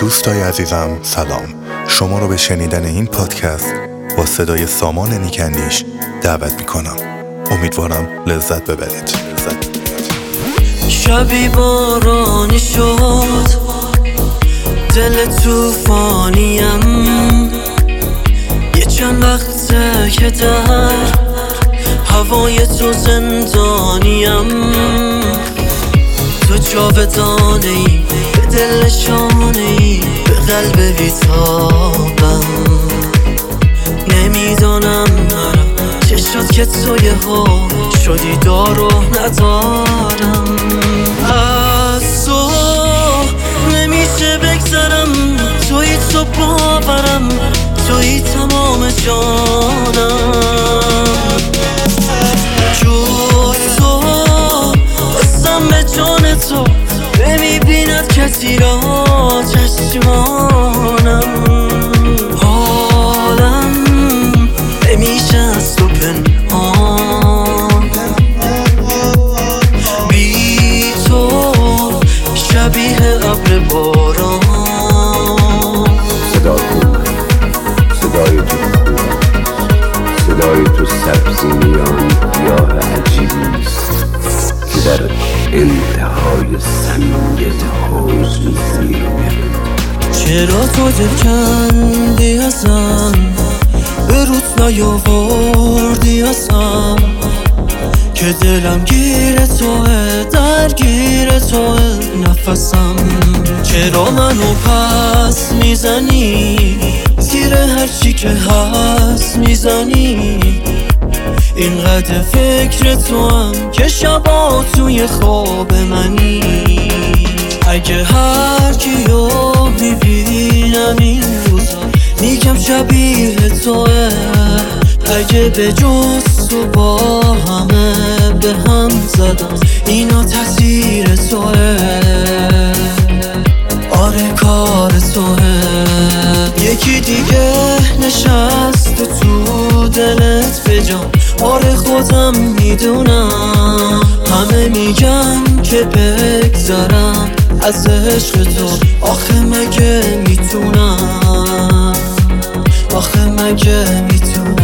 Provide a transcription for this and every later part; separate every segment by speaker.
Speaker 1: دوستای عزیزم سلام. شما رو به شنیدن این پادکست با صدای سامان نیکندیش دعوت میکنم. امیدوارم لذت ببرید.
Speaker 2: شبی بارانی شد، دل توفانیم، یه چند وقته که در هوای تو زندانیم. تو جاودانه ای، به دل شانه ای، به قلب بیتابم. نمیدانم نرم چه شد که تو یه ها شدی دارو ندارم. از تو نمیشه بگذرم، توی تو باورم، توی تمام جانم. جز تو بستم به جان تو، نمیبیند کسی را چشمانم. حالم نمیشه از تو پنهان، بی تو شبیه ابر باران.
Speaker 3: صدا کن، صدای تو خوب، صدای تو سبزی میان گیاه عجیبیست که در انتهای سمیت حوض می‌زنیم.
Speaker 2: چرا تو دلکندی ازم، به روت نیاوردی ازم، که دلم گیر توه، درگیر توه نفسم. چرا منو پس میزنی، زیر هرچی که هست میزنی؟ اینقدر فکر تو هم که شبا توی خواب منی. اگه هر کیو میبینم این روزا میگم شبیه توه. اگه به جز تو با همه به هم زدم، اینا تقصیر توه. آره کار توه. یکی دیگه نشست تو دلت بجام، آره خودم میدونم. همه میگن که بگذرم از عشق تو، آخه مگه میتونم، آخه مگه میتونم.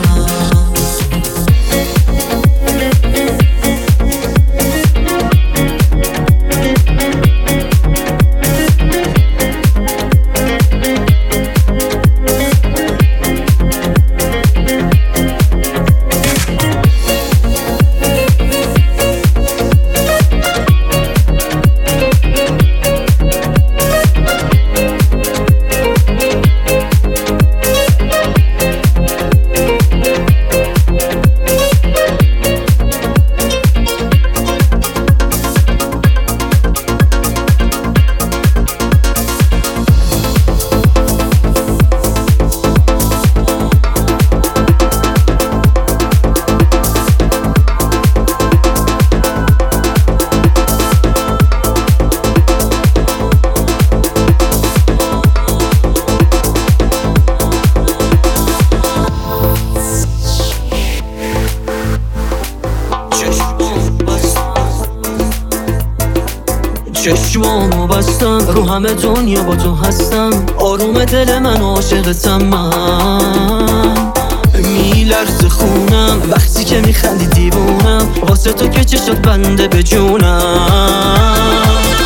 Speaker 2: چشمامو بستم، رو همه دنیا با تو هستم. آروم دل من عاشقتم، من میلرزه خونم وقتی که میخندی دیوونم. واسه تو که چشات بنده به جونم.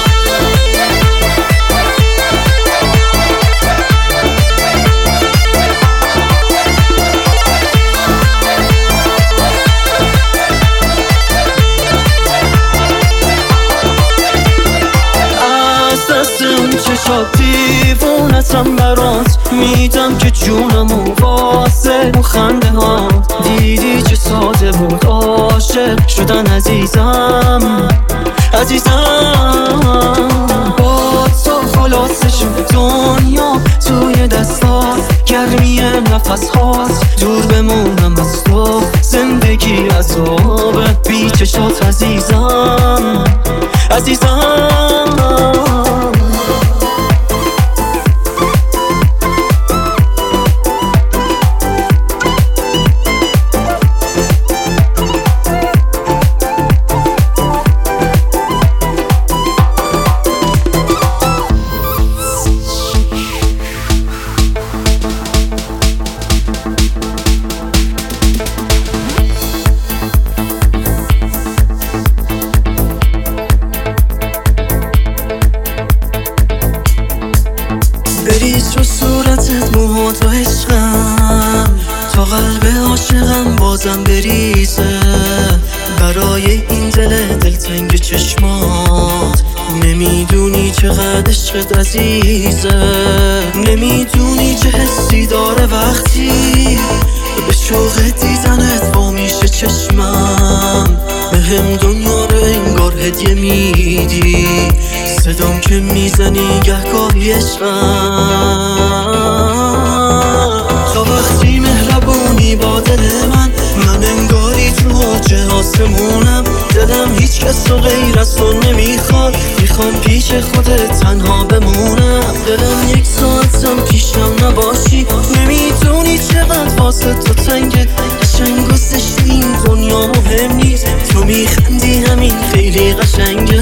Speaker 2: چشات دیوونتم برات، میدم که جونمو واسه اون خنده ها. دیدی چه ساده بود عاشق شدن عزیزم، عزیزم. با تو خلاصش دنیا توی دستات، گرمی نفس هات، دور بمونم از تو زندگی عذابه. بی چشات عزیزم، عزیزم. این دلتنگ چشمات. نمیدونی چقدر عشقت عزیزه، نمیدونی چه حسی داره وقتی به شوق دیدنت وا میشه چشمم. بهم دنیا رو انگار هدیه میدی، صدام که میزنی گهگاهی عشقم. تا وقتی مهربونی با دل من انگاری تو حجه آسمونم. دلم هیچ کس رو غیر از تو نمیخواد، میخوام پیش خودت تنها بمونم. دلم یک ساعتم پیشم نباشی، نمیدونی چقدر واسه تو تنگه. قشنگ و زشت این دنیا مهم نیست، تو میخندی همین خیلی قشنگه.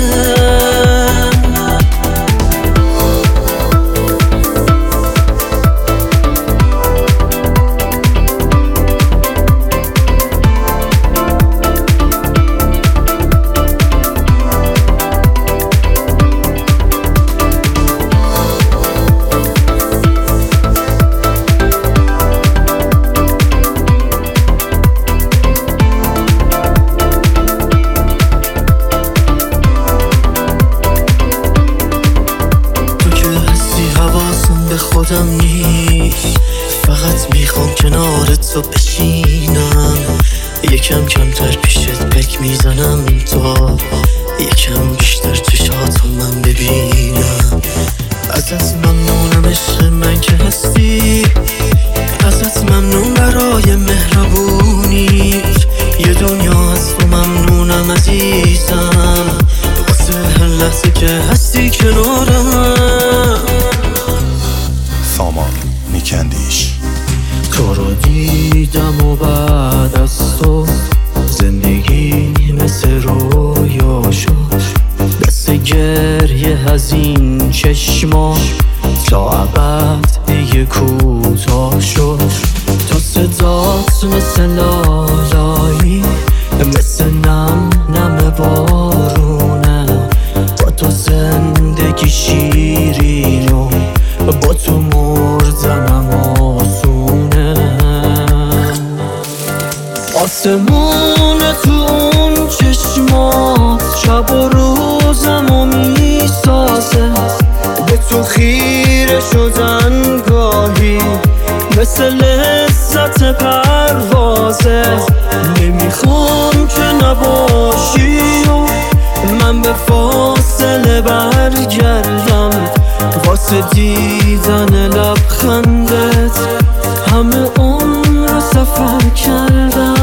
Speaker 2: خودم نیست، فقط میخوام کنار تو بشینم. یکم کمتر پیشت پک میزنم تا یکم بیشتر چشاتو من ببینم. ازت ممنونم عشق من که هستی، ازت ممنون برای مهربونیت. یه دنیا از تو ممنونم عزیزم، واسه هر لحظه که هستی کنارم.
Speaker 1: سامان نیکندیش.
Speaker 2: تو رو دیدم و بعد از تو زندگی مثل رویا شد. دست گریه از این چشما تا ابد دیگه کوتاه شد. تو صدات مثل لالایی، مثل نم بارونه. با تو زندگی شیرین و با تو مردنم آسونه. آسمون تو اون چشمات شب و روزمو میسازه. به تو خیره شدن گاهی مثل لذت پروازه. نمیخوام که نباشی و من به فاصله برگردم، واسه دیدن لبخندت همه عمر رو سفر کردم.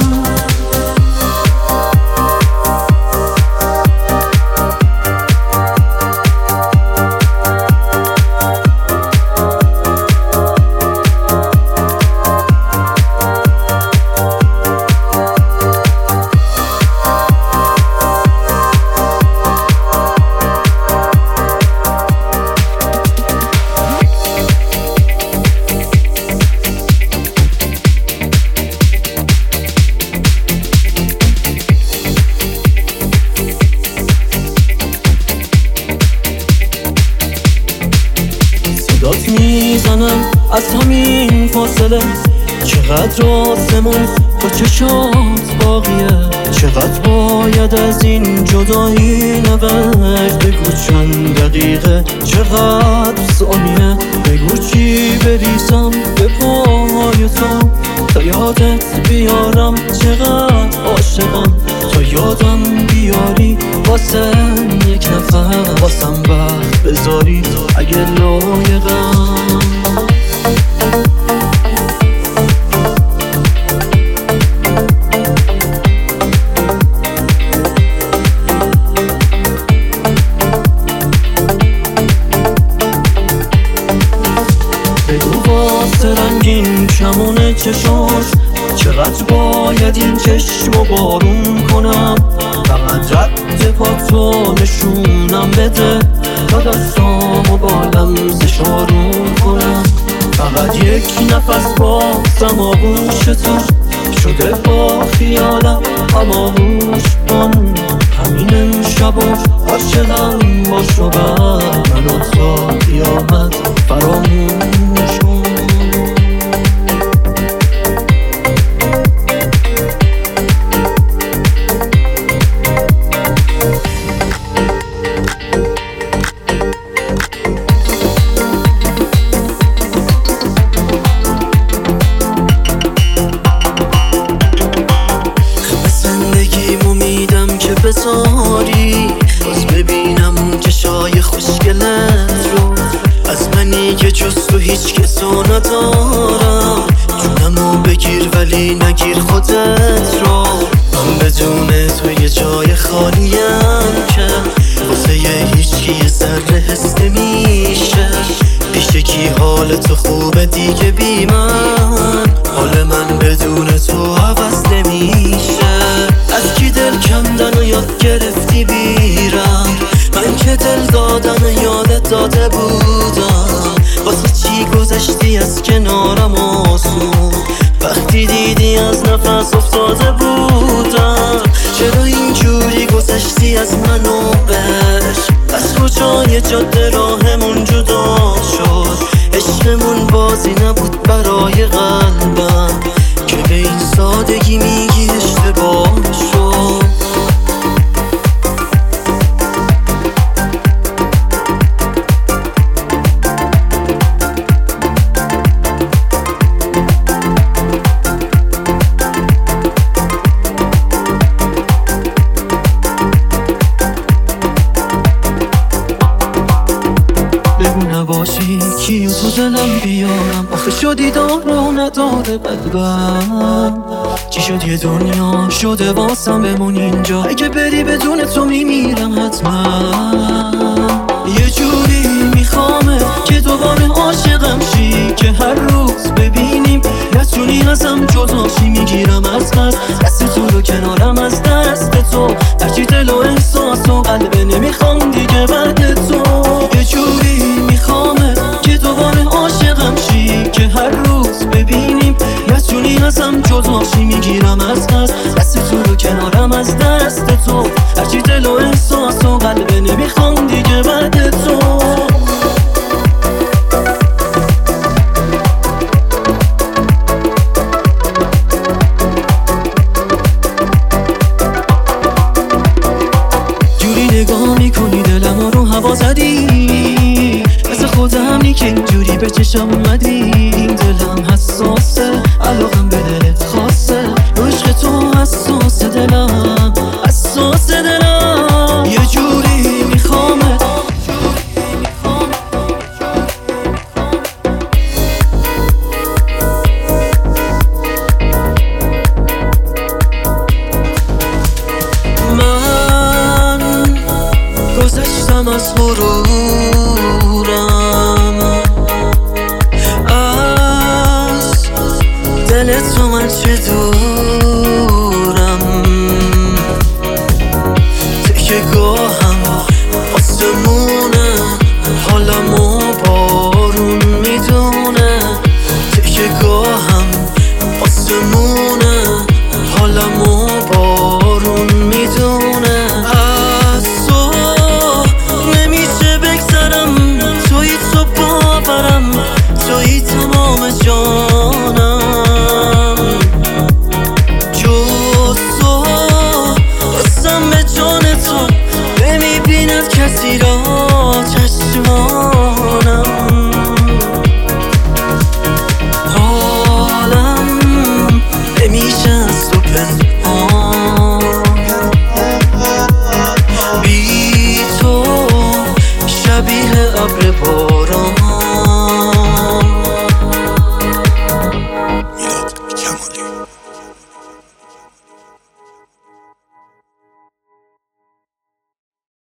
Speaker 2: داد میزنم از همین فاصله، چقدر آسمون با چشات باقیه. چقدر باید از این جدایی نبرد، بگو چند دقیقه چقدر ثانیه. بگو چی بریزم به پای تو تا یادت بیارم چقدر عاشقم. تا یادم بیاری واسه یک نفر، واسم وقت بذاری اگه لایقم. بگو واسه رنگین کمون چشاش چقدر باید این چشمو بارون کنم. فقط رد پاتو نشونم بده تا دستامو با لمسش آروم کنم. فقط یک نفس بازم آغوش تو شده با خیالم، اما هوش کن همین امشب و عاشقم باش و بر منو تا قیامت فراموش کن. بذاری، باز ببینم اون چشای خوشگلت رو. از منی که جز تو هیچ کسو ندارم، جونمو بگیر ولی نگیر خودت رو. من بدون تو یه جای خالیم که واسه هیچکی یه ذره حس نمیشه. پیش کی حال تو خوبه دیگه بی من، حال من بدون تو عوض نمیشه. از کی دل کندن و یاد گرفتی بیرم، من که دل دادن یادت داده بودم. واسه چی گذشتی از کنارم آسون، وقتی دیدی از نفس افتاده بودم. چرا اینجوری گذشتی از من و بش، از کجای جاده راهمون جدا شد. عشقمون بازی نبود برای قلبم که به این سادگی میگی اشتباه شد. نباشی کیو تو دلم بیارم، آخه شدی دارو نداره قلبم. چی شد یه دنیا شده واسم بمون اینجا، اگه بری بدون تو میمیرم حتما. یه جوری میخوامه که دوباره عاشقم شی، که هر روز ببینیم نتونی ازم جداشی. میگیرم از قصد دست تو رو کنارم از دست تو، هرچی دل و احساس و قلبه نمیخوام دیگه بعد تو. یه جوری میخوامه که دوباره عاشقم شی، که هر روز ببینیم نتونی ازم جداشی. میگیرم از قصد دست تو رو کنارم از دست تو، هرچی دل و احساس و قلبه نمیخوام دیگه بعد تو. نگاه میکنی دلم رو هوا زدی، مثل خودم که اینجوری به چشم اومدی. این دلم حساسه، علاقم به دلت خاصه، عشق تو حساسه دلم، حساسه دلم. یه جوری میخوامه گذشتم از غرورم، از دل تو من چه دورم. تکه گاهم آسمون